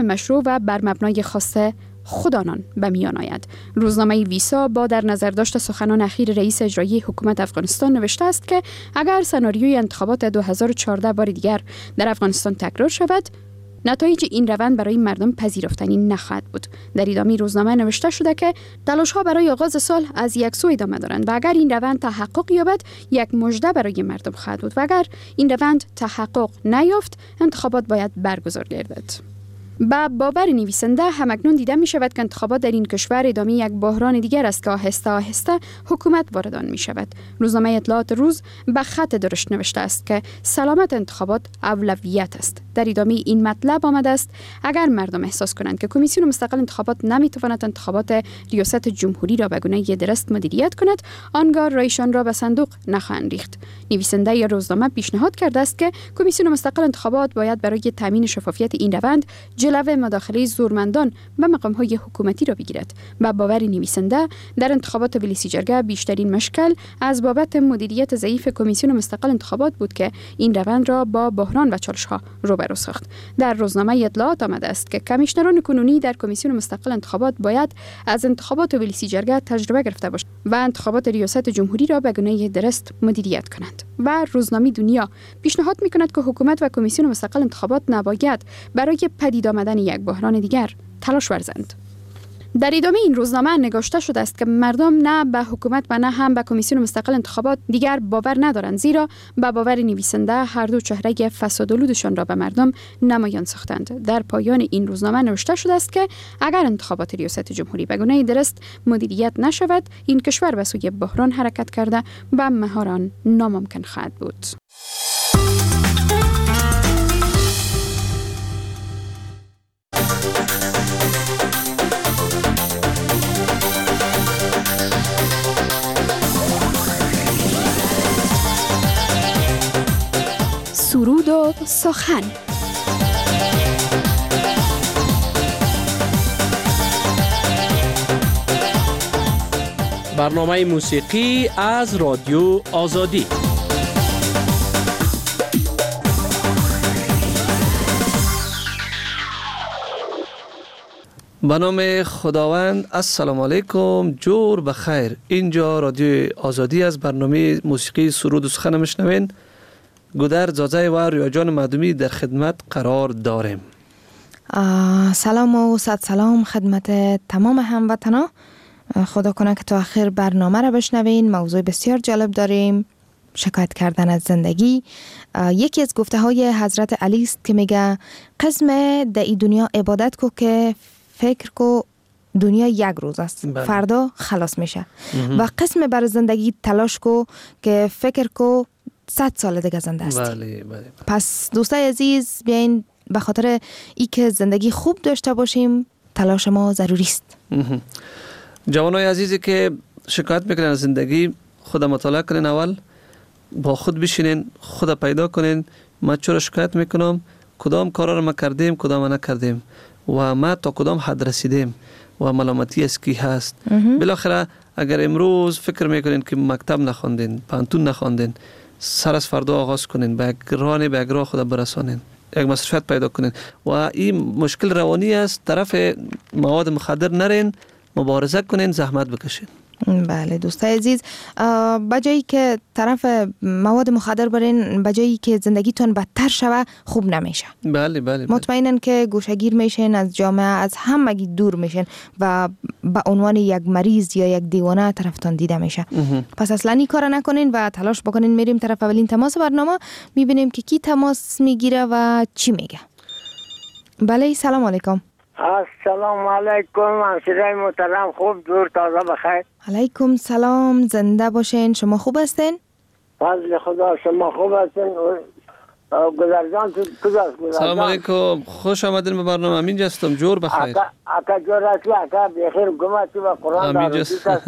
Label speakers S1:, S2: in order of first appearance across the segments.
S1: مشروع و بر مبنای خواسته خود آنان به میان آید. روزنامه ویسا با در نظر داشت سخنان اخیر رئیس اجرایی حکومت افغانستان نوشته است که اگر سناریوی انتخابات 2014 بار دیگر در افغانستان تکرار شود، نتایج این روند برای مردم پذیرفتنی نخواهد بود. در ادامه روزنامه نوشته شده که تلاش‌ها برای آغاز سال از یک سو ادامه دارند و اگر این روند تحقق یابد، یک مژده برای مردم خواهد بود و اگر این روند تحقق نیافت، انتخابات باید برگزار گردد. با باور نویسنده همکنون دیده می شود که انتخابات در این کشور ادامه یک بحران دیگر است که آهسته آهسته حکومت وارد آن می شود. روزنامه اطلاعات روز به خط درشت نوشته است که سلامت انتخابات اولویت است. در ادامه این مطلب آمده است اگر مردم احساس کنند که کمیسیون مستقل انتخابات نمی تواند انتخابات ریاست جمهوری را به گونه درست مدیریت کند، آنگاه رایشان را به صندوق نخواهند ریخت. نویسنده یا روزنامه پیشنهاد کرده است که کمیسیون مستقل انتخابات باید برای تامین شفافیت این روند جلوه مداخله زورمندان به مقام‌های حکومتی را بگیرد. با باور نویسنده در انتخابات ولسی جرگه بیشترین مشکل از بابت مدیریت ضعیف کمیسیون مستقل انتخابات بود که این روند را با بحران و چالش‌ها روبرو ساخت. در روزنامه اطلاعات آمده است که کمیشنران کنونی در کمیسیون مستقل انتخابات باید از انتخابات ولسی جرگه تجربه گرفته باشند و انتخابات ریاست جمهوری را به گونه درست مدیریت کنند. و روزنامه دنیا پیشنهاد می‌کند که حکومت و کمیسیون مستقل انتخابات نباید برای پدید آمدن یک بحران دیگر تلاش ورزند. در ادامه این روزنامه نگاشته شده است که مردم نه به حکومت و نه هم به کمیسیون مستقل انتخابات دیگر باور ندارند، زیرا به باور نویسنده هر دو چهره فسادآلودشان را به مردم نمایان ساختند. در پایان این روزنامه نوشته شده است که اگر انتخابات ریاست جمهوری به گونه درست مدیریت نشود، این کشور به سوی بحران حرکت کرده و مهار آن ناممکن خواهد بود. سرود و سخن.
S2: برنامه موسیقی از رادیو آزادی. به نام خداوند. السلام علیکم، جور بخیر. اینجا رادیو آزادی از برنامه موسیقی سرود و سخن میشنوین. گودر زازه و ریاجان مردمی در خدمت قرار داریم.
S3: سلام و صد سلام خدمت تمام هموطنا. خدا کنه که تا آخر برنامه را بشنوین. موضوع بسیار جالب داریم، شکایت کردن از زندگی. یکی از گفته های حضرت علی است که میگه قسم در این دنیا عبادت کو که فکر کو دنیا یک روز است، فردا خلاص میشه. و قسم بر زندگی تلاش کو که فکر کو 100 سال دیگه زنده است.
S2: بله.
S3: پس دوستای عزیز، بیاین به خاطر ای که زندگی خوب داشته باشیم تلاش ما ضروری است.
S2: جوانای عزیزی که شکایت میکنن از زندگی، خود مطالعه کنین، اول با خود بشینین، خود پیدا کنین ما چرا شکایت میکنم، کدام کارا رو ما کردیم، کدام نکردیم و ما تا کدام حد رسیدیم و ملامتی از کی هست. بالاخره اگر امروز فکر میکنین که مکتب نخوندین، پانتون نخوندین، سر از فردا آغاز کنین، به یک راه خود برسانین، یک مصرفیت پیدا کنین و این مشکل روانی است. طرف مواد مخدر نرین، مبارزه کنین، زحمت بکشین.
S3: بله دوستای عزیز، بجایی که طرف مواد مخدر برین، بجایی که زندگیتون بدتر شوه، خوب نمیشه.
S2: بله.
S3: مطمئنن که گوشهگیر میشین، از جامعه، از همگی دور میشین و به عنوان یک مریض یا یک دیوانه طرفتان دیده میشه. پس اصلا این کار نکنین و تلاش بکنین. میریم طرف اولین تماس برنامه، میبینیم که کی تماس میگیره و چی میگه. بله، سلام علیکم.
S4: السلام علیکم همشیرای محترم، خوب دور تازه بخیر.
S3: علیکم سلام، زنده باشین. شما خوب هستین؟
S4: فضل خدا، شما خوب هستین؟ گذرجان تو کجاست؟
S2: سلام علیکم، خوش آمدین به برنامه. امین جستم، جور بخیر.
S4: اکا جور هستی، اکا بخیر گمتی و قرآن دارو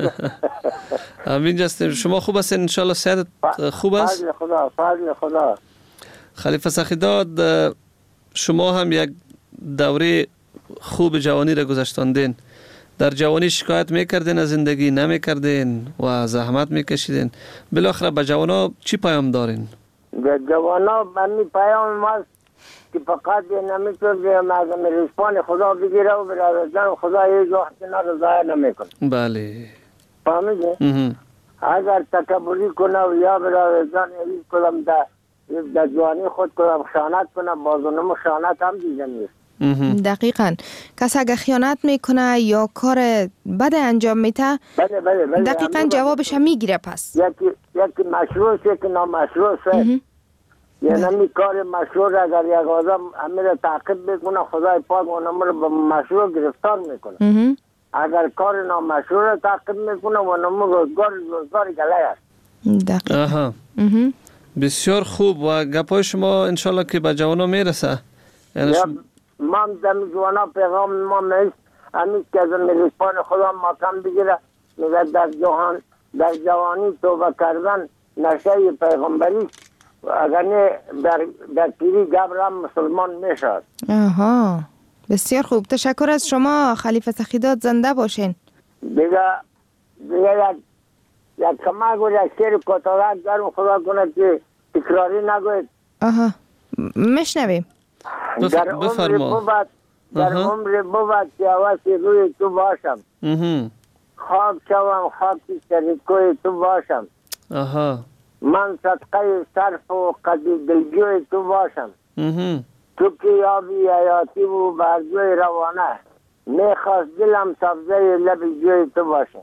S2: امین جستم. شما خوب هستین؟ انشالله صحت خوب است؟
S4: فضل خدا.
S2: خلیفه سخیداد، شما هم یک دوره خوب جوانی را گذشتاندین. در جوانی شکایت میکردین از زندگی، نمیکردین و زحمت میکشیدین. بالاخره به جوانا چی پیام دارین؟
S4: به جوانا من پیام ما که فقط نمیتونه به مردم رسپان خدا بگیره و برادران خدا هیچ وقت رو ضایع نمیکنه.
S2: بله.
S4: فهمیدی؟ اگر تکبری کنه و یا برادران هیچ کدام در جوانی خود کدام خیانت کنه، بازونم خیانت هم دیده نیست.
S3: دقیقاً. کس اگه خیانت میکنه یا کار بد انجام میده،
S4: بله
S3: دقیقاً جوابش میگیره. پس
S4: یکی مشروع است، یکی نامشروع است. یعنی کار مشروع اگر یک آدم امیر تعقیب بکنه، خدای پاک اونم رو به مشروع گرفتار میکنه. اگر کار نامشروع را تعقیب میکنه اونم روزگار گله است.
S3: دقیقاً.
S2: بسیار خوب. و گپای شما انشالله که به جوانا میرسه. یعنی
S4: ما دم جوانا پیغام ما نیست، همین که از رسپان خدا مقام بگیره، میگه در جوانی توبه کردن نشه پیغمبری، اگر نه در پیری گبرم مسلمان میشد.
S3: بسیار خوب. تشکر از شما خلیفه سخیدات. زنده باشین.
S4: دیگه یک کمک و یک شیر کتالت دارم، خدا کنه که تکراری نگوید.
S3: مشنویم.
S4: در عمر بود که حواسی روی تو باشم، خاک شوم خاکی شریکوی تو باشم، من صدقه صرف و قدی دلجوی تو باشم، تو که یابی حیاتی و برجوی روانه، میخواست دلم سبزه لبی جوی تو باشم.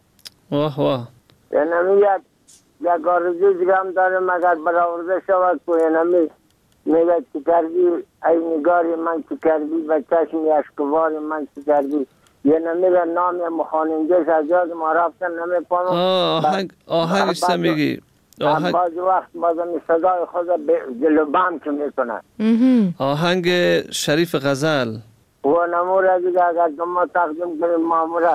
S4: یعنی یک آرزو دیگه هم دارم، اگر برآورده شود که یعنی میگه چی کردی ای نگاری من، چی کردی به چشم اشکوار من، چی کردی. یعنی میگه نام مخاننجش از یاد ما رفتن نمیپانم.
S2: آهنگش میگی؟
S4: بعض وقت بازم صدای خود جلو بم که میکنن.
S2: آهنگ شریف غزل
S4: و نموره دیگه اگر ما تقدیم کنیم ماموره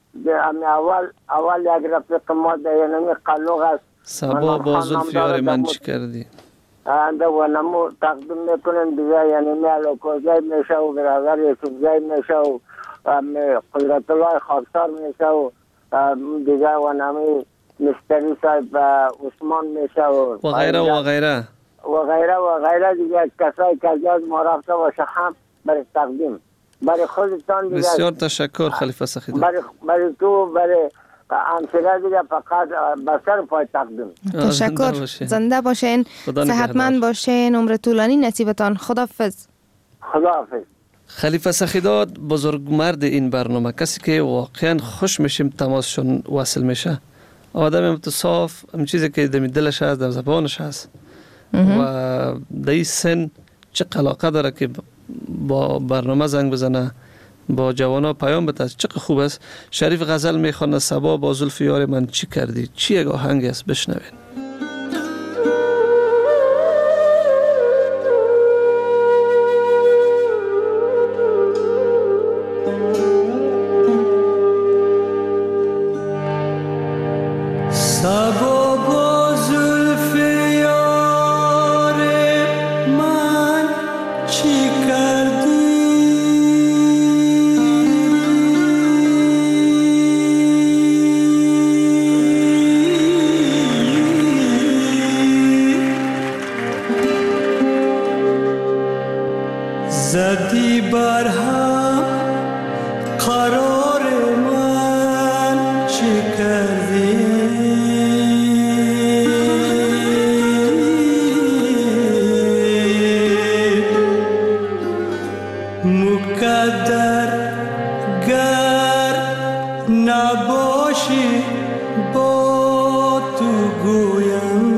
S4: اول یک رفیق ما ده یعنی قلوغ است،
S2: سبا با زلف یار من چی کردی.
S4: انده و نمو تقدیم میکنیم دیگه، یعنی میالو کوزای میشه و برادر یوسفزای میشه و قدرت الله خاکسار میشه و دیگه و نمی مستری صاحب عثمان میشه و
S2: غیره و غیره
S4: و غیره دیگه کسایی که از ما رفته باشه هم برای تقدیم برای خودتان دیگه.
S2: بسیار تشکر خلیفه سخیدات.
S4: برای تو برای همسره دیگه فقط بسر پای تقدیم.
S3: تشکر. زنده باشین، صحتمند باشین، عمر طولانی نصیبتان. خداحافظ.
S2: خلیفه سخیدات بزرگ مرد این برنامه، کسی که واقعا خوش میشیم تماسشون وصل میشه. آدم صاف، هم چیزی که دم دلش هست، دم زبانش هست و در سن چه علاقه داره که با برنامه زنگ بزنه، با جوانا پیام بده. چقدر خوب است. شریف غزل میخونه صبا با زلف یار من چی کردی. چی یک آهنگ است، بشنوین.
S5: زدی بر هم قرار من چی کردی، مقدر گر نباشی با تو گویم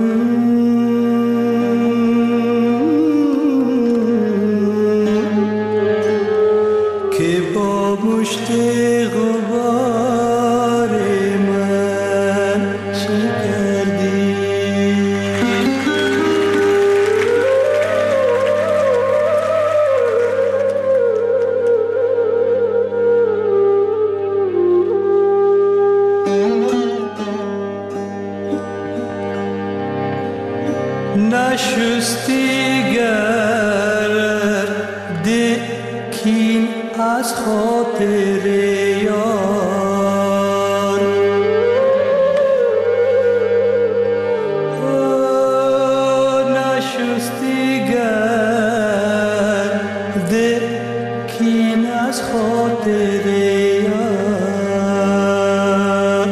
S5: مشت غبار من چی کردی. نشستی گرد کین از خاطر یار، نشستی گرد خاطر یار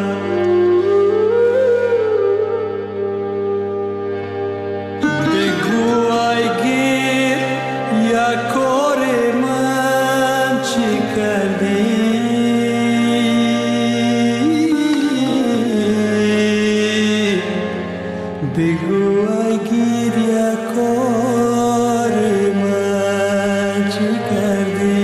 S5: بگو ای گیر یک کار من چی کردی بگو ای گیر یک کار من چی کردی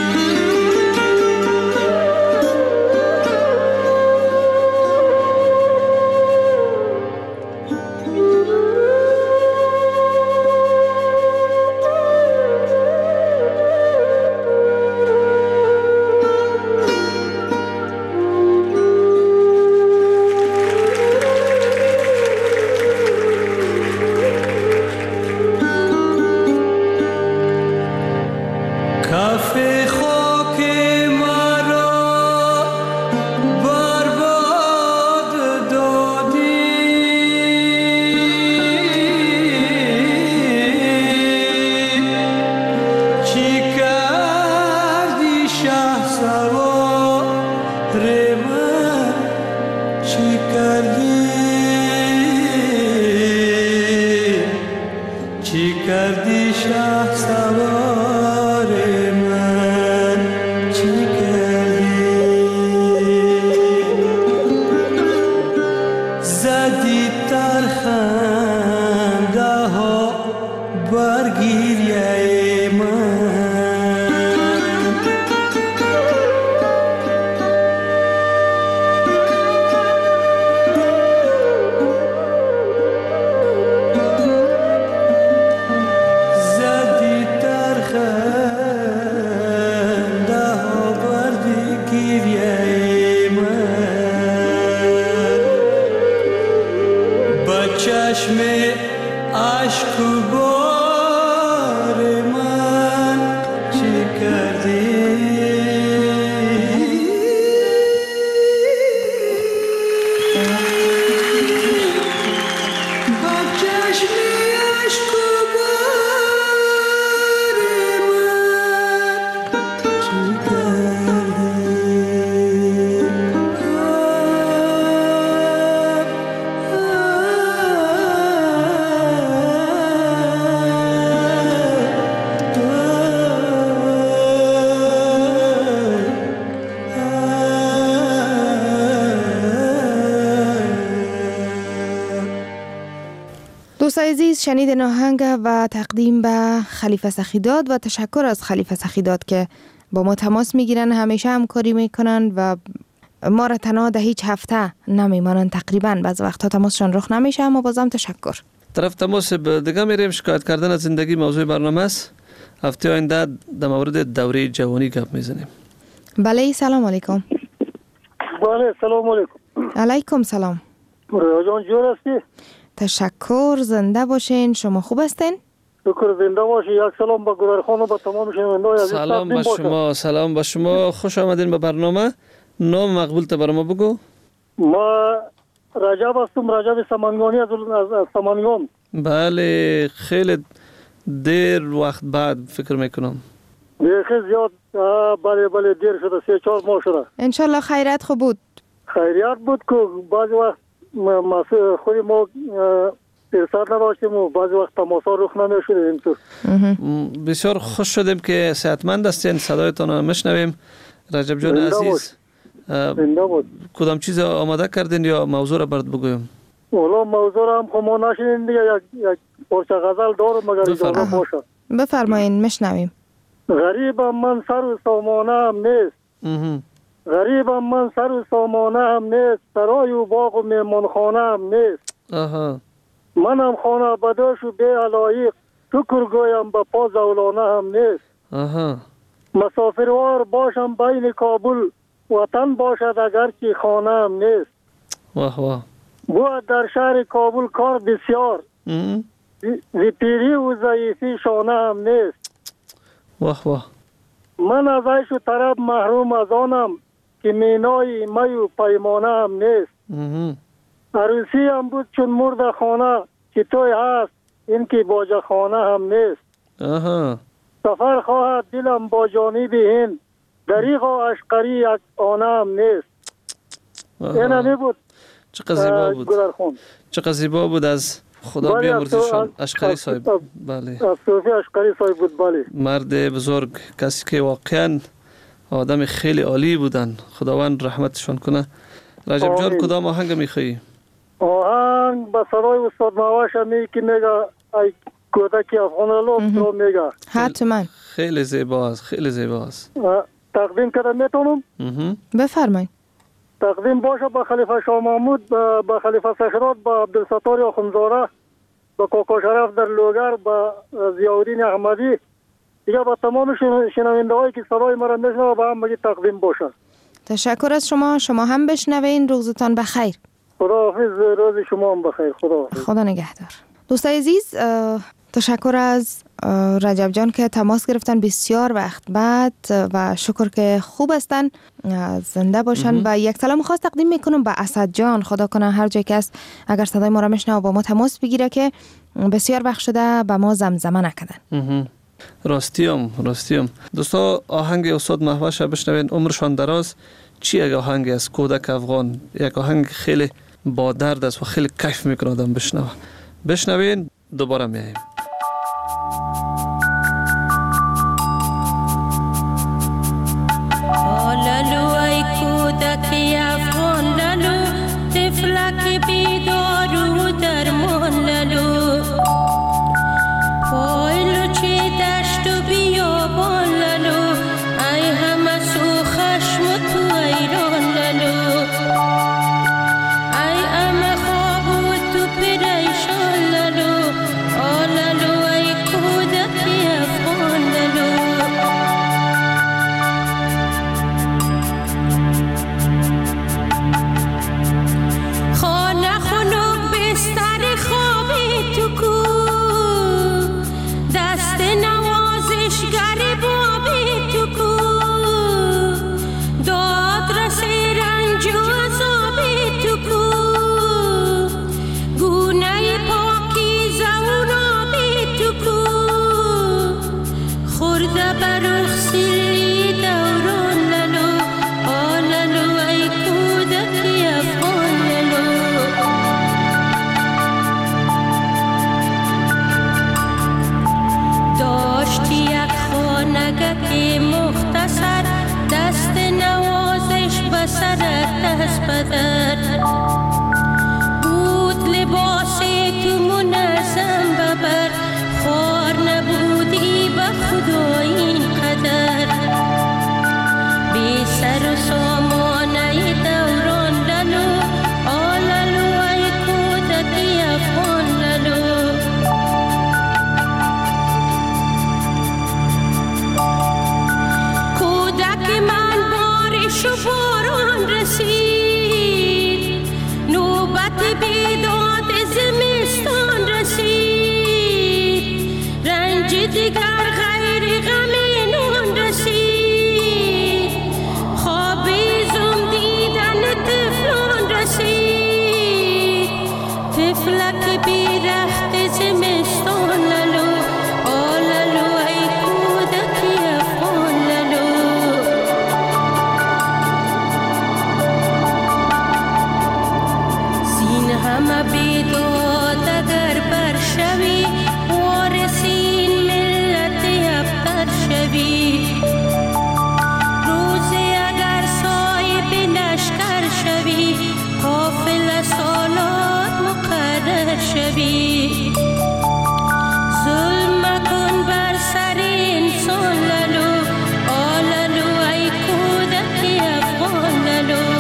S5: کافه خاک مرا برباد دادی چی کردی شهسوار من چی کردی چی کردی شهسوار من چی کردی زدی در خنده ها بر گریه من زدی در خنده ها بر گریه من با چشم عشق و بار من چی کردی با چشم عشق و بار من چی
S3: دوست عزیز شنیدین آهنگ و تقدیم به خلیفه سخیداد و تشکر از خلیفه سخیداد که با ما تماس میگیرن، همیشه همکاری میکنن و ما را تنها ده هیچ هفته نمیمانن. تقریبا بعض وقتا تماسشان رخ نمیشه، اما بازم تشکر.
S2: طرف تماس دیگه میریم. شکایت کردن از زندگی موضوع برنامه است. هفته آینده در مورد دوره جوانی گپ میزنیم.
S3: بله سلام علیکم.
S6: بله سلام علیکم.
S3: علیکم سلام.
S6: جان جور هستی؟
S3: تشکر، زنده باشین. شما خوب هستین؟
S6: شکر، زنده باشی. یک سلام به گرار خانم و به تمام شنوندگان عزیز.
S2: سلام به شما. سلام به شما. خوش آمدین به برنامه. نام مقبول تا برام بگو.
S6: ما رجب هستم، رجب سمنگانی از سمنگان.
S2: بله خیلی دیر وقت بعد فکر میکنم.
S6: خیلی زیاد. بله دیر شده، 3-4 ماه شده.
S3: انشالله خیرات خوب بود.
S6: خیریت بود که بعضی وقت خود ما ارسال نداشتیم و بعضی وقت تماسا رخ نمیشد. اینطور
S2: بسیار خوش شدیم که صحتمند هستین. صدایتان رو میشنویم. رجب جان عزیز، کدام چیز آماده کردین یا موضوع را برات بگویم؟
S6: والا موضوع را هم خما نشینین دیگه. یک پارچه غزل دارم مگر اجازه باشه.
S3: بفرمایین میشنویم.
S6: غریبم من سر و سامانه هم نیست. غریبم من سر و سامانه هم نیست. سرای و باغ و میمانخانه هم نیست. منم خانه بداش و بی علایق. شکر گویم به پا زولانه هم نیست. مسافروار باشم بین کابل. وطن باشد اگر که خانه هم نیست. بود در شهر کابل کار بسیار. زی پیری و ضعیفی شانه هم نیست. من از عیش و طرب محروم از آنم که مینای می و پیمانه هم نیست. عروسی هم بود چون مرد خانه که توی هست این که باجه خانه هم نیست. سفر خواهد دلم با جانب هند دریغا اشقری یک آنم نیست. این همی بود.
S2: چقدر زیبا بود.
S6: گلرخان.
S2: چقدر زیبا بود از خدا بیامرزشان. اشقری صاحب. بله.
S6: صوفی اشقری صاحب بود. بله.
S2: مرد بزرگ، کسی که واقعا آدم خیلی عالی بودن. خداوند رحمتشان کنه. رجب جان کدام آهنگ میخوایی؟
S6: آهنگ با صدای استاد مواش همی که میگه ای کودکی افغان رو میگه.
S3: حتما.
S2: خیلی زیبا است. خیلی زیبا است.
S6: تقدیم کردم میتونم؟
S3: بفرمایید.
S6: تقدیم باشه با خلیفه شاه محمود، با خلیفه سخرات، با عبدالستار آخوندزاده، با کاکا شرف در لوگر، با ضیاءالدین احمدی، دیگه با تمام شنونده هایی که صدای مرا میشنوه با هم بگید تقدیم باشه.
S3: تشکر از شما. شما هم بشنوین. روزتان بخیر.
S6: خداحافظ. روز شما هم بخیر. خداحافظ.
S3: خدا نگهدار. دوستای عزیز، تشکر از رجب جان که تماس گرفتن بسیار وقت بعد و شکر که خوب هستن، زنده باشن. و یک سلام خاص تقدیم میکنم به اسد جان. خدا کنه هر جای که است اگر صدای ما را میشنوه با ما تماس بگیره که بسیار وقت شده به ما زمزمه نکردن.
S2: راستیم. دوستا آهنگ استاد مهوش بشنوین. عمرشان دراز. چی یک آهنگ از کودک افغان، یک آهنگ خیلی با درد است و خیلی کیف میکنه آدم بشنوین. دوباره میاییم.
S7: لالو ای کودک افغان لالو، طفلک بیدار و درمان لالو، پایلو چه دشت و بیابان لالو، ای همه سو خشم و تو ایران لالو، ای همه خواب و تو پریشان لالو، لالو ای کودک افغان لالو. بود لباس تو منظم ببر، خوار نبودی به خدا این قدر، بی سر و سامانه دوران لالو، لالو ای کودک افغان لالو. کودک من بارش و باران رسید، نوبت بیداد زمستان رسید، رنج دیگر غیر غم نان رسید، خواب زم دیدن طفلان رسید، طفلک بیرخت زمستان لالو، لالو ای کودک افغان لالو. همه بیداد اگر برشوی، وارثین ملت ابتر شوی، روزی اگر صاحب لشکر شوی، قافل سالات مقرر شوی، ظلم مکن بر سر انسان لالو، لالو ای کودک افغان لالو.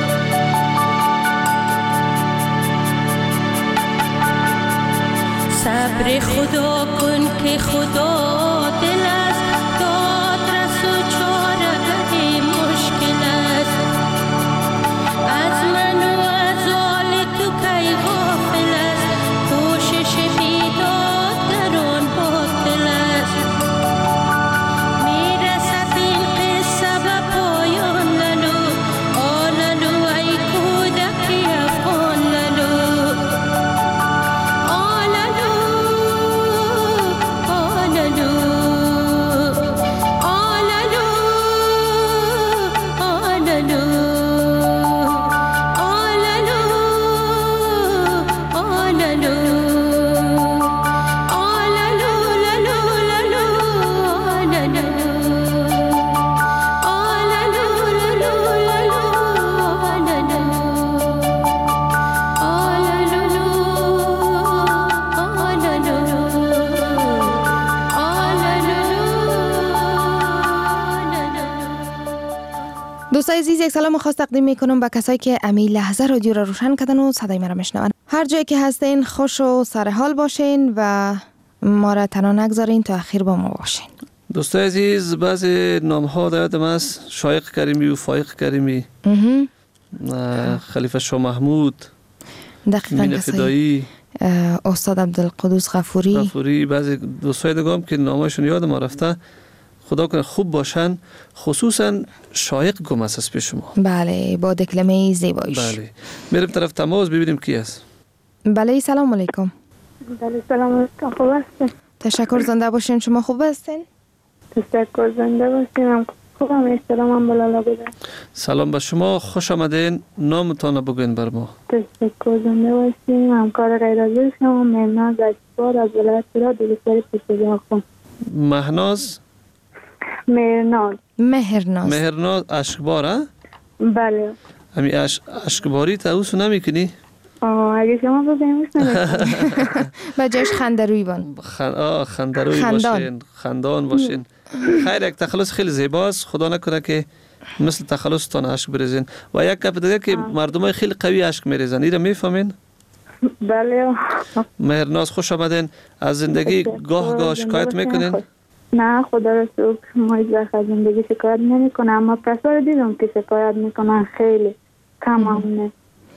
S7: صبر خدا کن که خدا دل است، دادرس و چاره‌گر مشکل است، از من و از آل تو کی غافل است، کوشش بیدادگران باطل است، میرسد این قصه به پایان لالو، لالو ای کودک افغان لالو.
S3: دوستای عزیز، یک سلام خاص تقدیم میکنم به کسایی که امی لحظه رادیو را روشن کردن و صدای ما را میشنون. هر جایی که هستین خوش و سر حال باشین و ما را تنها نگذارین تا اخیر با ما باشین.
S2: دوستای عزیز، بعضی نام ها در یادم است: شایق کریمی و فایق کریمی، خلیفه شاه محمود،
S3: دقیقاً
S2: فدایی،
S3: استاد عبدالقدوس غفوری.
S2: بعضی دوستای دیگه هم که نامشون یادم رفته، خدا کنه خوب باشن، خصوصا شایق گم است از پیش شما.
S3: بله، با دکلمه زیبایش.
S2: بله، میریم طرف تماس ببینیم کی است.
S3: بله، سلام علیکم.
S8: بله، سلام علیکم. خوب هستین؟
S3: تشکر، زنده باشین. شما خوب هستین؟
S8: تشکر، زنده باشین. خوبم، احترامم بالا بوده.
S2: سلام به شما، خوش آمدین. نامتان بگوین بر ما.
S8: تشکر، زنده باشین. همکار غیر از شما مهناز اشکبار از ولایت تهران دوستای پشتیبان خون.
S2: مهرناز اشکبار، ها؟
S8: بله.
S2: همی اشکباری تاوسو نمیکنی؟
S8: اگه شما بگیم
S3: با جاش خندروی بان.
S2: خندروی باشین، خندان باشین. خیر، یک تخلص خیلی زیباست. خدا نکنه که مثل تخلصتان اشک بریزین. و یک گپ دیگه که مردمای خیلی قوی اشک میریزن، اینا میفهمین؟
S8: بله.
S2: مهرناز، خوش آمدین. از زندگی گاه شکایت میکنین؟
S8: نه، خدا را شکر ما هیچ وقت از زندگی شکایت نمیکنم، اما کسا رو دیدم که شکایت میکنن، خیلی کم همونه.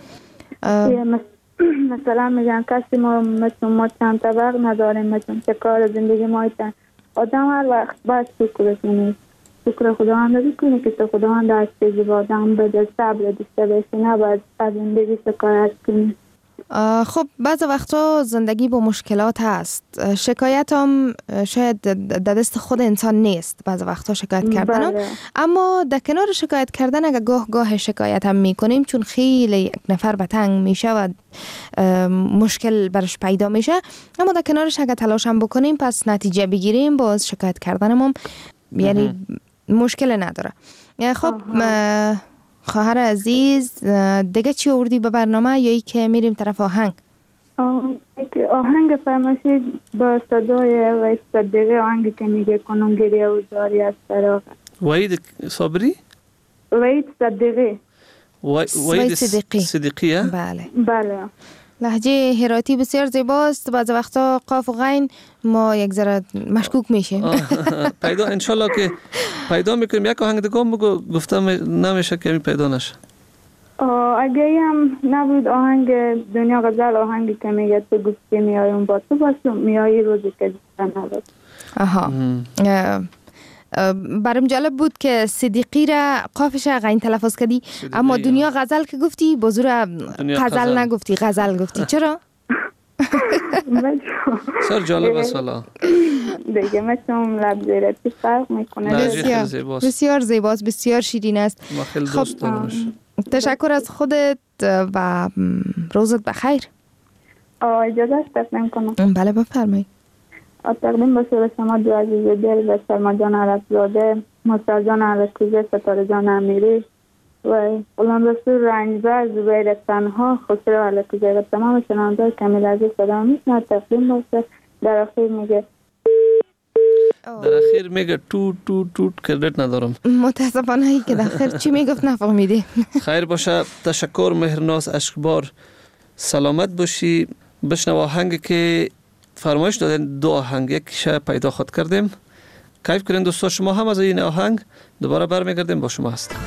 S8: مثلا میگن کسی ما چند طبق نداریم، مثلا چه کار زندگی ما ایتن. آدم هر وقت باید شکرش کنید، شکر خداوند بکنید که تو خداوند از چیزی با آدم بده، صبر داشته باشی، نباید از زندگی شکایت کنید.
S3: خب بعض وقتا زندگی با مشکلات هست. شکایت هم شاید در دست خود انسان نیست، بعض وقتا شکایت کردن هم. اما در کنار شکایت کردن اگر گاه شکایت هم میکنیم، چون خیلی یک نفر به تنگ میشه و مشکل برش پیدا میشه، اما در کنارش اگر تلاش هم بکنیم پس نتیجه بگیریم، باز شکایت کردن هم یعنی مشکل نداره. خب خواهر عزیز، دیگه چی آوردی به برنامه یا ای که میریم طرف آهنگ؟
S8: آهنگ فرمایشی با صدای وحید صدیقی، آهنگی که میگه کنون گریه و زاری از فراغت.
S2: وحید صابری؟
S8: وحید صدیقی.
S2: وحید صدیقی.
S8: بله.
S3: لهجه هراتی بسیار زیباست. بعض وقتا قاف و غین ما یک ذره مشکوک میشیم.
S2: پیدا انشالله که پیدا میکنیم. یک آهنگ دیگه هم بگو، گفتم نمیشه که پیدا نشه.
S8: اگه هم نبود آهنگ دنیا غزل، آهنگی که میگه تو گفتی میایم با تو باشم، میایی روزی که دوستم نداد.
S3: برام جالب بود که صدیقی را قافش غین تلفظ کردی، اما دنیا غزل که گفتی بازور غزل نگفتی، غزل گفتی. چرا؟
S2: سر جالب است والا.
S8: دیگه مثلا لب زیرتی فرق میکنه.
S3: بسیار زیباست، بسیار شیرین است.
S2: ما خیلی دوست دارمش.
S3: تشکر از خودت و روزت بخیر.
S8: اجازه است تقدیم کنم؟
S3: بله بفرمایید.
S8: تقدیم به شما دو عزیز دل و سلما جان عرفزاده، مصطفی جان علکوزه، ستاره جان امیری و غلام رسول رنجبر، زبیر تنها، خسرو علکوزه و تمام شنوندگان کمیل عزیز صدا میشنوند. تقدیم باشه. در اخیر میگه
S2: توت توت توت کردت ندارم.
S3: متاسفانه ای که در اخیر چی میگفت نفهمیدی.
S2: خیر باشه. تشکر مهرناز اشکبار. سلامت باشی. بشنو آهنگی که فرمایش دادن، دو آهنگ، یک پیدا خود کردیم. کیف کنین دوستا، شما هم از این آهنگ. دوباره برمیگردیم با شما هستیم.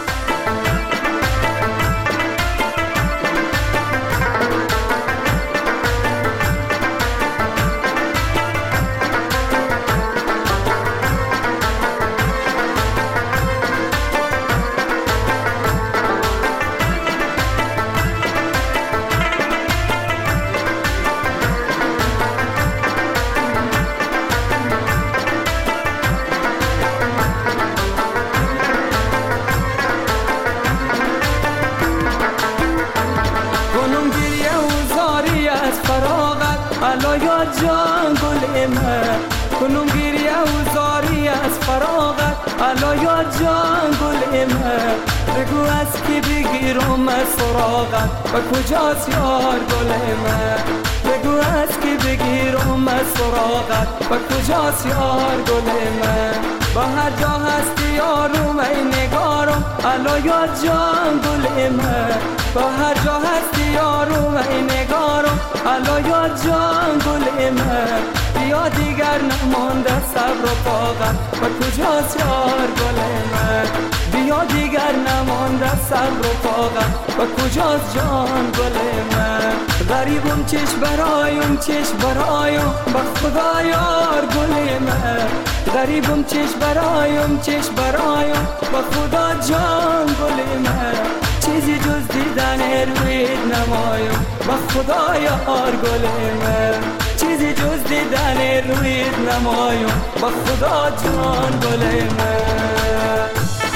S5: کنون گریه و زاری از فراغت، الا یا جان گل من، بگو از کی بگیرم از سراغت و کجاست یار گل من، بگو از کی بگیرم از سراغت و کجاست یار گل من. با هر جا هستی یارم ای نگارم، الا یا جان گل من با هر جا هستی یارو و این نگارم الا یا جان گل من بیا دیگر نمانده صبر و طاقت و کجاست یار گل من بیا دیگر نمانده صبر و طاقت و کجاست جان گل من غریبم چش برایم با خدا یار گل من غریبم چش برایم با خدا جان گل من چیزی جز دیدن رویت نمایم با خدا یار گل من چیزی جز دیدن رویت نمایم با خدا جان گل من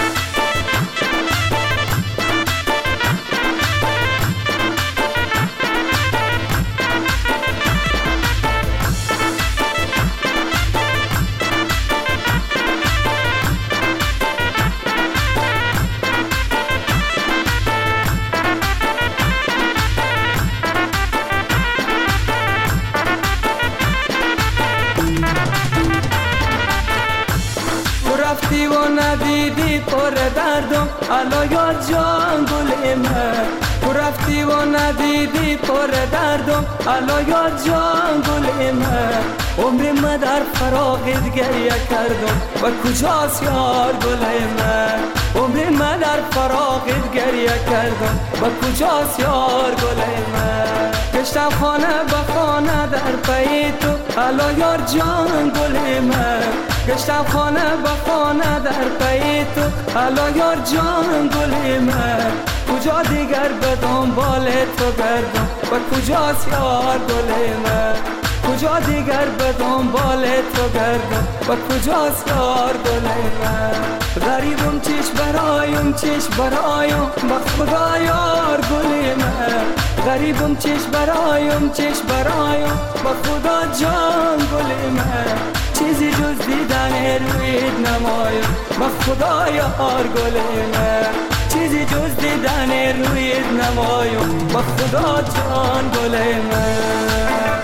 S5: ندیدی پر دردم الا یا جان گل من تو رفتی و ندیدی پر دردم الا یا جان گل من عمر من در فراقت گریه کردم و کجاست یار گل من عمر من در فراقت گریه کردم و کجاست یار گل من گشتم خانه به خانه در پی تو الا یار جان گل من گشتم خانه به خانه در پی تو الا یار جان گل من کجا دیگر به دنبال تو گردم و کجاست یار گل من کجا دیگر به دنبال تو گردم و کجاست یار گل من غریبم چش برایم با خدا یار گل من غریبم چش برایم با خدا جان گل من چیزی جز دیدن رویت نمایم با خدا یار گل من چیزی جز دیدن رویت نمایم با خدا جان گل من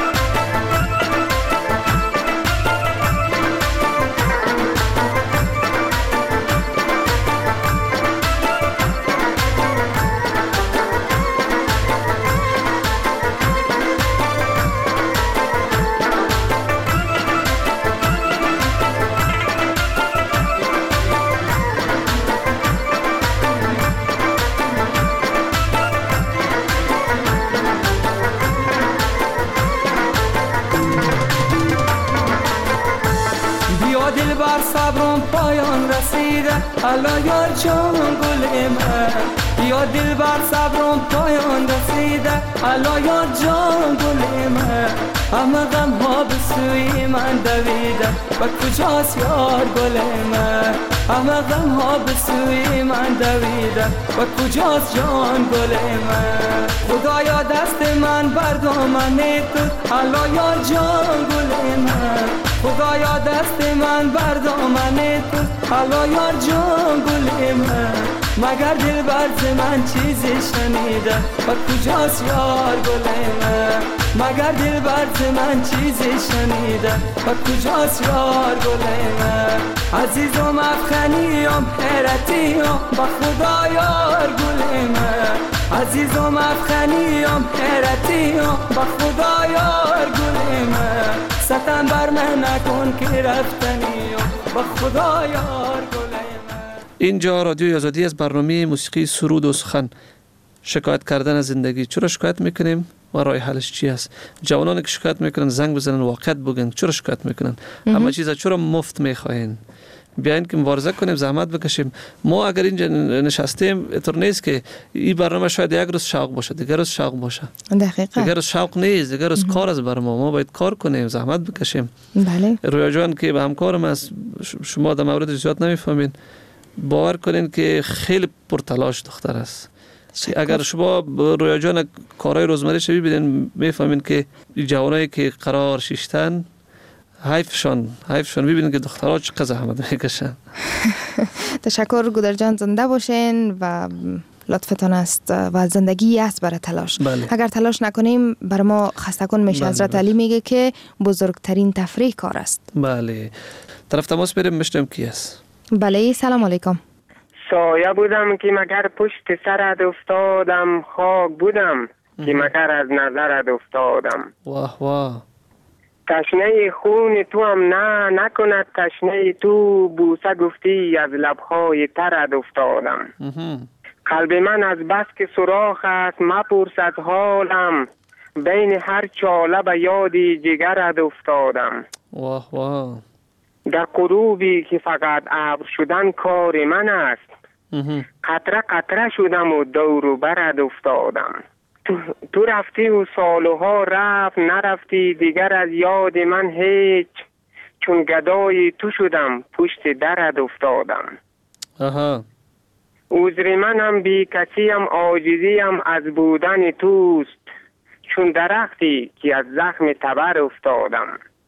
S5: دل بر صبرم پایان رسیده الا یار جان گل من یا دل بر صبرم پایان رسیده الا یار جان گل من همه غم ها به سوی من دویده و کجاست یار گل من همه غم ها به سوی من دویده و کجاست جان گل من خدایا دست من بر دامن تو الا یار جان گل من خدایا دست من بر دامن تو الا یار جان گل من مگر دل برز من چیزی شنیده و کجاست یار گل من مگر دل برز من چیزی شنیده و کجاست یار گل من عزیزم افغانیم حیرتیم با خدا یار گل من عزیزم افغانیم حیرتیم با خدا یار گل من ستم بر من نکن که رفتنیم با خدا یار گل من.
S2: اینجا رادیوی آزادی از برنامه موسیقی سرود و سخن. شکایت کردن از زندگی، چرا شکایت میکنیم و راه حلش چی است؟ جوانانی که شکایت میکنن زنگ بزنن واقعیت بگن چرا شکایت میکنن؟ همه چیزا چرا مفت میخواین؟ بیاین که مبارزه کنیم، زحمت بکشیم. ما اگر اینجا نشستیم اینطور نیست که این برنامه شاید یک روز شوق باشه، دیگر روز شوق باشه.
S3: دقیقاً.
S2: دیگر روز شوق نیست، دیگر روز کار است برای ما باید کار کنیم، زحمت بکشیم.
S3: بله.
S2: رویا جان که به همکارم است، شما در مورد زیاد نمیفهمین. باور کنین که خیلی پرتلاش دختر است. اگر شما رویا جان کارهای روزمره شوی ببینین میفهمین که جوانایی که قرار شیشتن حیفشان ببینید که دخترها چقدر زحمت میکشن.
S3: تشکر گودر جان، زنده باشین و لطفتان است و زندگی است برای تلاش.
S2: بله.
S3: اگر تلاش نکنیم بر ما خسته کن میشه. حضرت علی میگه که بزرگترین تفریح کار است.
S2: بله. طرف تماس بریم بشنویم کی است.
S3: بله، سلام علیکم.
S9: سایه بودم که مگر پشت سرت افتادم، خاک بودم که مگر از نظرت افتادم.
S2: واه واه.
S9: تشنه خون تو هم نکند تشنه تو، بوسه گفتی از لبهای ترت افتادم. قلب من از بس که سوراخ است مپرس از حالم، بین هر چاله به یادی جگرت افتادم.
S2: واه واه.
S9: در غروبی که فقط ابر شدن کار من است، قطره قطره شدم و دور و برت افتادم. تو رفتی و سالها رفت نرفتی دیگر از یاد من هیچ، چون گدای تو شدم پشت درت افتادم. عذر منم بی کسیم عاجزیم از بودن توست، چون درختی که از زخم تبر افتادم.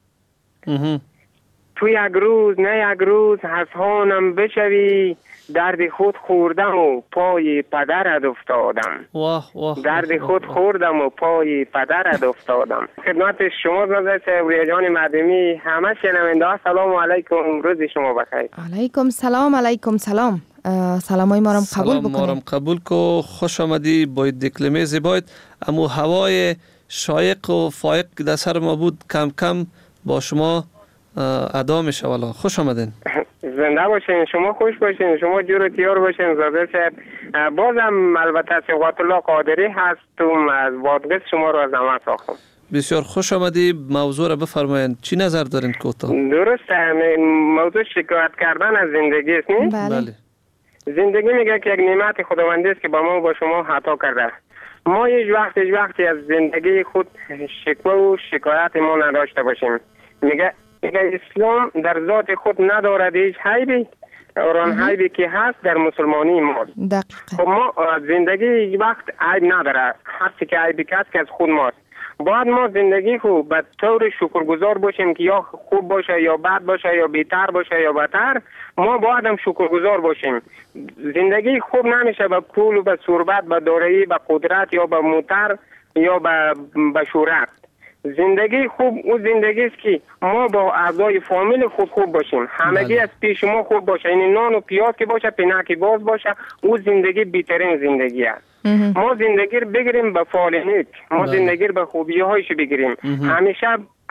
S9: تو یک روز نه یک روز حسانم بشوی، درد خود خوردم و پای پدرت افتادم. درد خود خوردم و پای پدرت افتادم. خدمت شما زنده سهوری جان مردمی، همه شنونده ها سلام علیکم، روز شما بخیر.
S3: علیکم سلام. علیکم سلام. سلامای ما رم قبول بکنید.
S2: سلام ما رم قبول کو. خوش آمدی. باید دکلمه زیبایت امو هوای شایق و فایق در سر ما بود کم کم با شما ادا میشه. والا خوش آمدین.
S9: زنده باشین، شما خوش باشین، شما جور و تیار باشین. زاده صاحب بازم البته صفات الله قادری هستم، از وادگست شما رو از همه ساختم.
S2: بسیار خوش آمدی. موضوع رو بفرمایید، چی نظر دارین کوتاه؟
S9: درسته، موضوع شکایت کردن از زندگی است نه؟
S2: بله.
S9: زندگی میگه که یک نعمت خداوندی است که با ما و با شما عطا کرده. ما هیچ وقتی از زندگی خود شکوه و شکایت ما نداشته باشیم. میگه اسلام در ذات خود ندارد هیچ عیبی، آن عیبی که هست در مسلمانی ماست. خب ما زندگی هیچ وقت عیب نداره، هستی که عیبی که از خود ماست. باید ما زندگی خود به طور شکرگزار باشیم که یا خوب باشه یا بد باشه یا بهتر باشه یا بدتر، ما باید هم شکرگزار باشیم. زندگی خوب نمیشه به پول و به ثروت، به دارایی، به قدرت یا به موتر یا به شهرت. زندگی خوب او زندگی است که ما با اعضای فامیل خوب باشیم، همگی از پیش ما خوب باشه، این نان و پیاز که باشه، پینکی باز باشه، او زندگی بهترین زندگی است. ما زندگی رو بگیریم به فعالیت، ما زندگی رو به خوبی هایش بگیریم، همیشه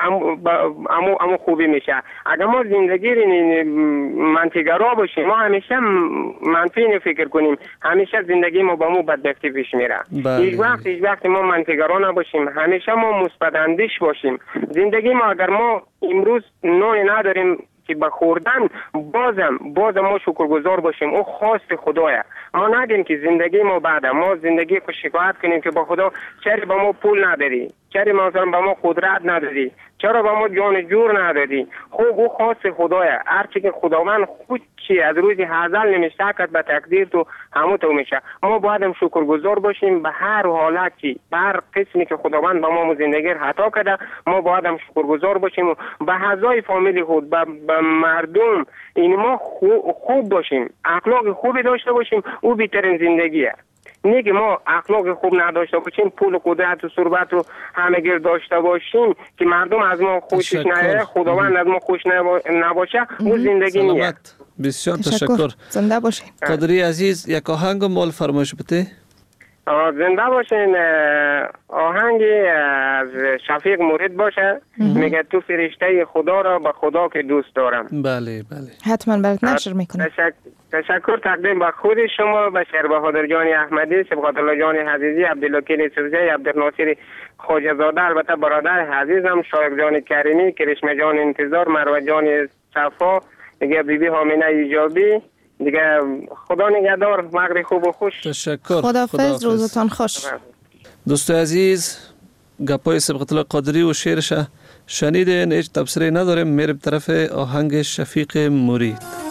S9: امو خوبی میشه. اگر ما زندگی رو منطقه‌گرا باشیم، ما همیشه منفی فکر کنیم، همیشه زندگی ما با مو بدبختی پیش میره. هیچ وقت ما منطقه‌گرا نباشیم، همیشه ما مثبت اندیش باشیم. زندگی ما اگر ما امروز نون نداریم که به خوردن، بازم ما شکرگزار باشیم، او خواست خدایه. ما نگیم که زندگی ما بعده، ما زندگی کو شکایت کنیم که با خدا چرا به ما پول ندادی، چرا مثلا به ما قدرت ندادی، چرا به ما جان جور ندادی. خوب او خواست خدایه. هر چی که خداوند خود چی از روز ازل نمیشه کرد به تقدیر تو همو تو میشه. ما باید هم شکرگزار باشیم به هر حالتی، به هر قسمی که خداوند به ما زندگی عطا کرده. ما باید هم شکرگزار باشیم و به اعضای فامیل خود، به مردم، این ما خوب باشیم، اخلاق خوبی داشته باشیم، او بهترین زندگیه. نه که ما اخلاق خوب نداشته باشیم، پول و قدرت و ثروت رو همگیر داشته باشیم که مردم از ما خوشش نیاره، خداوند از ما خوش نباشه، او زندگی نیه.
S2: بسیار تشکر.
S3: زنده باشین.
S2: قادری عزیز، یک آهنگ مال فرمایش بده.
S9: زنده باشین. آهنگی از شفیق مرید باشه، میگه تو فرشته خدا را به خدا که دوست دارم.
S2: بله.
S3: حتما برات نشر میکنم.
S9: تشکر تقدیم به خود شما، به شهر بهادر جان احمدی، سبقت الله جان حزیزی، عبدالوکیل سوزی، عبدالناصر خواجه زاده، البته برادر عزیزم شایق جان کریمی، کرشمه جان انتظار، مروه جان صفا، دیگه بیبی حامینه ایجابی، دیگه خدا نگهدار، مغرب خوب و خوش.
S2: تشکر.
S3: خداحافظ، روزتان خوش.
S2: دوستای عزیز، گپای سبقت الله قادری و شعرش شنیدین، هیچ تبصره نداریم، میریم طرف آهنگ شفیق مرید.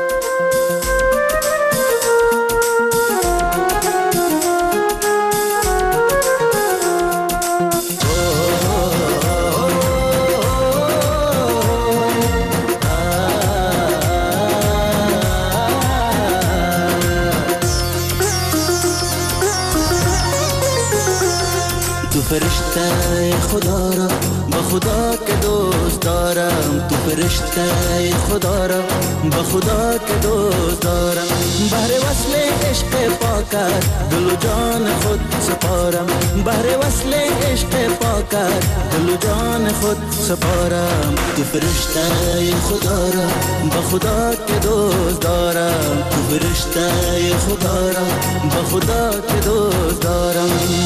S10: فرشته خدا را به خدا که دوست دارم، تو فرشته خدا را به خدا که دوست دارم. بهر عشق پاکت دل و جان خود سپارم بهر وصل عشق پاکت دل و جان خود سپارم تو فرشته خدا را با خدا که دوست دارم تو فرشته خدا را با خدا که دوست دارم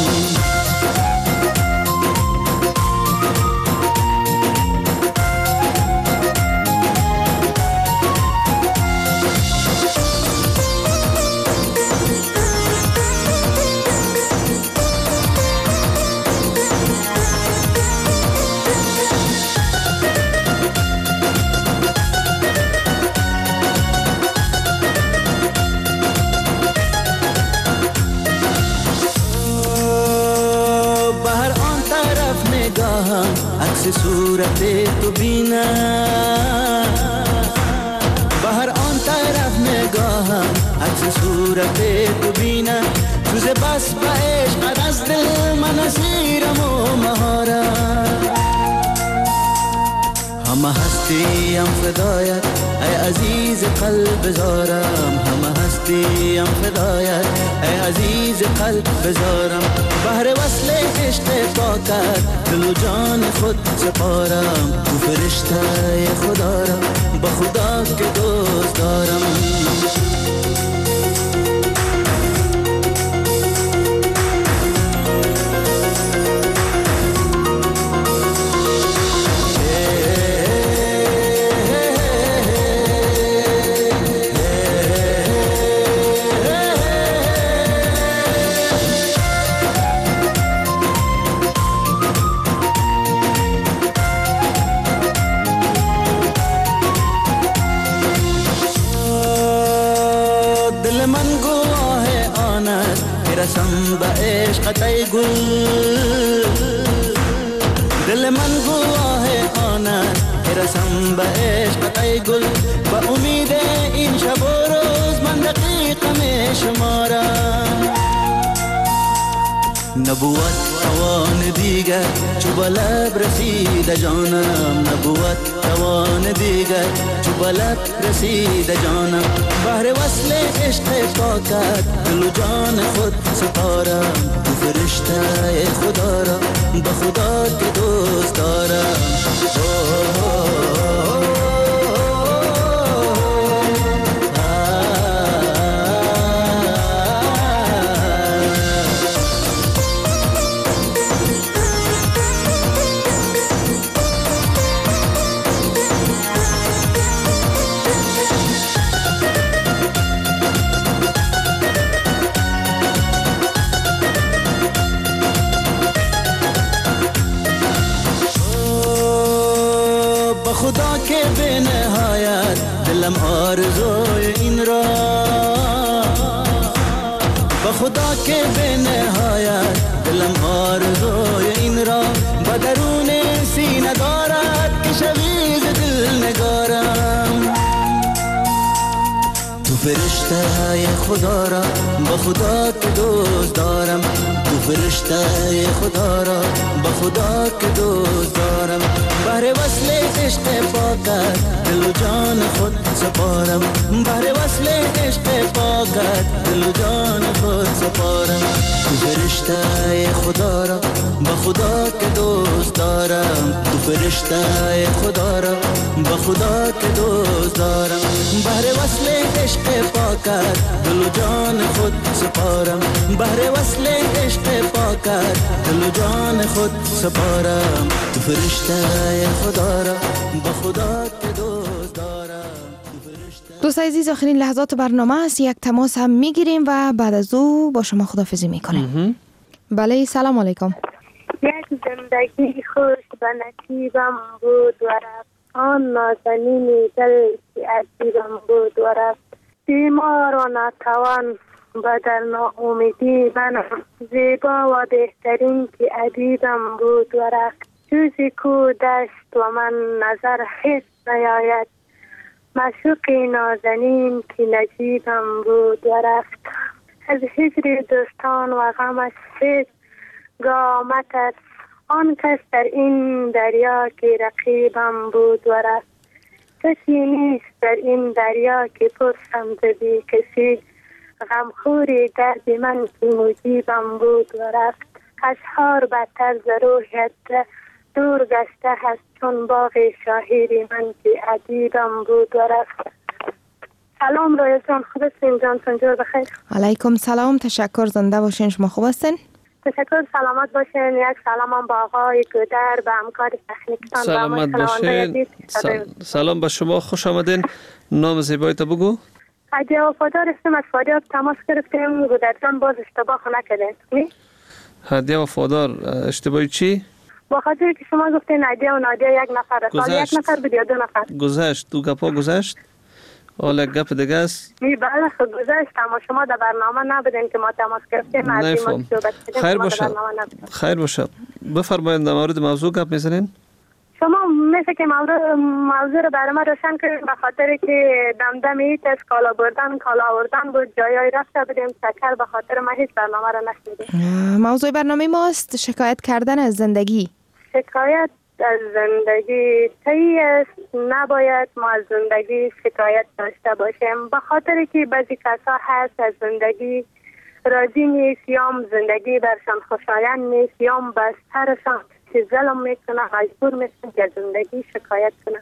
S10: صورت تو بینم بهر آن طرف نگاهم عکس صورت تو بینم سوز بس به عشق از دل من اسیرم و مهارم همه هستیم فدایت ای عزیز قلب زارم همه هستیم فدایت ای عزیز قلب بزارم بهر وصل عشق پاکت دل و جان خود سپارم تو فرشته خدا را با خدا که دوست دارم رسم به عشقت ای گل دل من گواه آن است که رسم به عشقت ای گل با امید این شب و روز من دقیقم شمارم نبوت توان دیگر چو به لب رسیده جانم نبوت توان دیگر چو به لب رسیده جانم بهر وصل عشق پاکت دل و جان خود سپارم تو فرشته خدا را به خدا که دوست دارم خدا که به نهایت دلم آرزوی این را با خدا که به نهایت دلم آرزوی این را با درون سینه دارد که شوی ز دل نگارم تو فرشته خدا را با خدا که دوست دارم تو فرشته خدا را با خدا که دوست دارم بهر وصل عشق پاکت دل و جان خود سپارم بهر وصل عشق پاکت دل و جان خود سپارم تو فرشته خدا را با خدا که دوست دارم تو فرشته خدا را با خدا که دوست دارم بهر وصل عشق پاکت دل و جان خود سپارم بهر وصل عشق پاکت دل و جان خود سپارم تو فرشته خدا را با خدا که دوست دارم
S3: دوست عزیز آخرین لحظات برنامه است یک تماس هم میگیریم و بعد از او با شما خداحافظی میکنیم بله سلام علیکم
S11: یک زندگی خوش به نصیبم بود و رفت آن نازنینی دل که عزیزم بود و رفت بیمار و ناتوان و در ناامیدی منم زیبا و بهترین که عزیزم بود و رفت جوزی کو دست و من نظر هیچ نیاید معشوقی نازنین که نجیبم بود و رفت از هجر دوستان و غمش هیچ گامت است آن کس در این دریا که رقیبم بود و رفت کسی نیست در این دریا که پرسم ز بی کسی غمخوری درد من که مجیبم بود و رفت. اشعار بدتر ز روحیت دور گشته هست چون باغ شاهیری من که ادیبم بود و رفت. سلام رویا جان، خوب هستین؟ جان سنجور بخیر.
S3: علیکم سلام، تشکر، زنده باشین. شما خوب هستین؟
S11: تشکر، سلامت باشین. یک سلام با آقای گودر، به همکار تکنیکتان.
S2: سلامت باشین. سلام به شما، خوش آمدین. نام زیبایت بگو.
S11: عادی وفادار هستم، از فاریاب تماس گرفتیم. گودر جان باز اشتباه نکردین.
S2: هدیه وفادار اشتباهی چی؟
S11: با خاطر که شما گفتین عادی و نادیه یک نفر است. یک نفر بود یا دو نفر؟
S2: گذشت، دو گپا گذشت. حالا گپ دیگه است.
S11: بله خب گذشت، اما شما در برنامه نبودین که ما تماس گرفتیم.
S2: نفهم. خیر باشه. خیر باشه. بفرمایید در مورد موضوع گپ میزنین؟
S11: شما مثل که موضوع رو برای ما روشن کردین، به خاطر که دمدم ایت از کالا بردن کالا آوردن بود، جایی رفته بودیم چکر، به خاطر ما هیچ برنامه رو نشنیدیم.
S3: موضوع برنامه ماست شکایت کردن از زندگی.
S11: شکایت از زندگی طبیعی است، نباید ما از زندگی شکایت داشته باشیم، به خاطر که بعضی کسا هست از زندگی راضی نیست، یا زندگی برشان خوشایند نیست، یا بسترشان که ظلم میکنه، مجبور میکنه که زندگی شکایت کنه.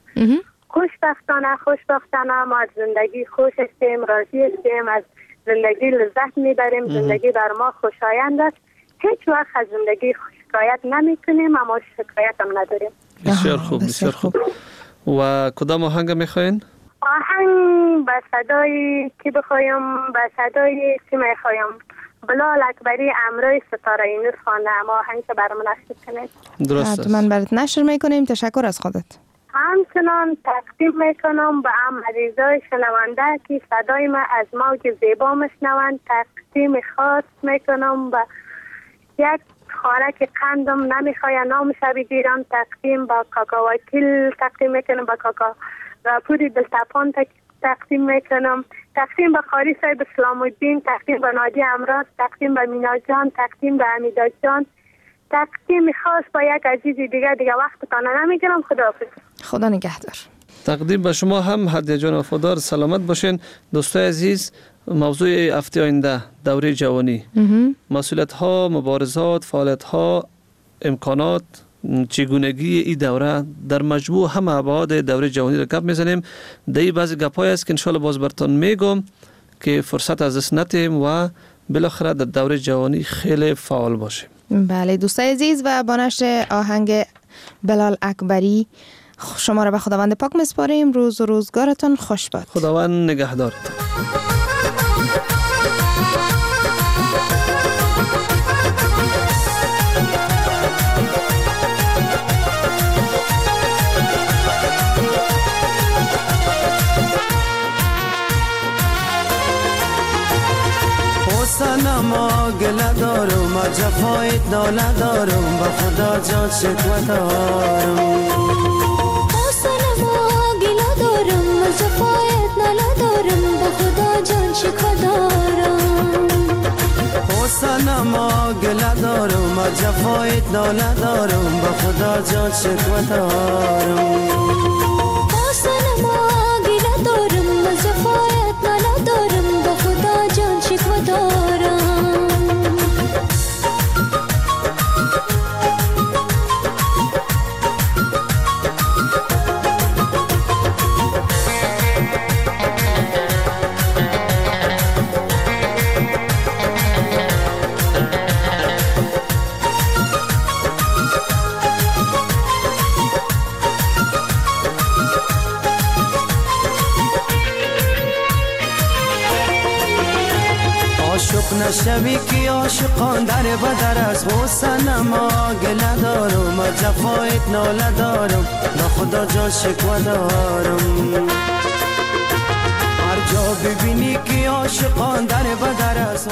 S11: خوشبختانه ما از زندگی خوش هستیم، راضی هستیم، از زندگی لذت میبریم، زندگی بر ما خوشایند است، هیچ وقت از زندگی شکایت نمی کنیم، اما شکایت هم نداریم.
S2: بسیار خوب، بسیار خوب. و کدام آهنگ میخواین؟
S11: آهنگ به صدای کی بخوایم؟ به صدای چی میخوایم؟ بلال اکبری امروی ستاره اینوس خوانده، اما آهنگ که برام نشر کنید.
S2: درست است.
S3: من برات نشر میکنیم. تشکر از خودت.
S11: همچنان تقدیم میکنم به عزیزای شنونده که صدای ما از موج زیبا میشنوند. تقدیم خاص میکنم به یک خانه که قندم نمیخواه نامش بگیرم. تقدیم با کاکا وکیل تقدیم میکنم، با کاکا پوری دلتپان تقدیم میکنم. تقدیم به خاری صاحب اسلام الدین، تقدیم به نادی امراض، تقدیم به مینا جان، تقدیم به امیدا جان. تقدیم خاص با یک عزیز دیگه وقتتان نمیگیرم. خداحافظ.
S3: خدا نگهدار.
S2: تقدیم به شما هم هدیه جان وفادار. سلامت باشین دوستای عزیز. موضوع هفته آینده دوره جوانی، مسئولیت ها، مبارزات، فعالیت ها، امکانات، چگونگی این دوره، در مجموع همه ابعاد دوره جوانی را گپ میزنیم. دی بعضی گپای است که ان شاء الله باز براتون میگم که فرصت از دست ندیم و بالاخره در دوره جوانی خیلی فعال باشیم.
S3: بله دوستای عزیز، و با نشر آهنگ بلال اکبری شما را به خداوند پاک میسپاریم. روز و روزگارتون خوش باد.
S2: خداوند نگهدارتون.
S10: سنما گله دارم، جفایت ناله دارم، به خدا جان شکوه دارم.
S12: سنما گله دارم، جفایت ناله دارم، به خدا جان شکوه دارم.
S10: سنما گله دارم، جفایت ناله دارم، به خدا جان شکوه دارم.
S12: سنما گله دارم، جفایت ناله دارم، به خدا جان شکوه دارم.
S10: نشوی که عاشقان در بدر است. حسنما گله دارم، جفایت ناله دارم، به خدا جان شکوه دارم. هر جا ببینی که عاشقان در بدر است.